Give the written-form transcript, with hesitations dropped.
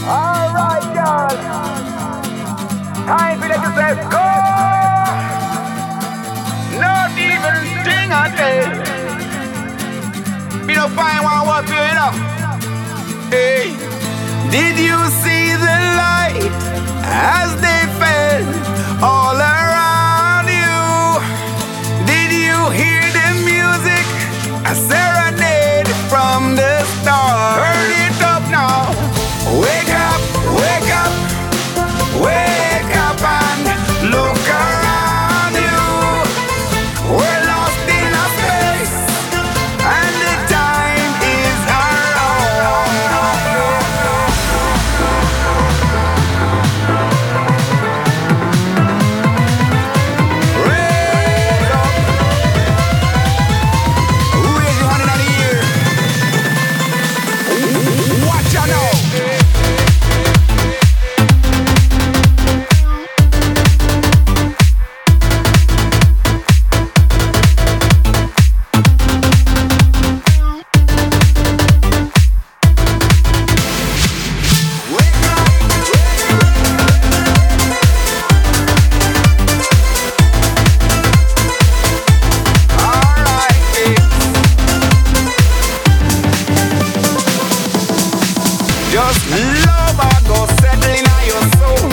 Alright, y'all. Time for them to say, go! Not even thing I tell. Me no find one what you know. Hey, did you see the light as they fell all around you? Did you hear the music? A serenade from the stars. Turn it up now. Wake up, wake up, wake up and look around you. We're lost in a space and the time is our own. Raise up. Raise your hand in the air. Watch out now. Just love I go settle in your soul.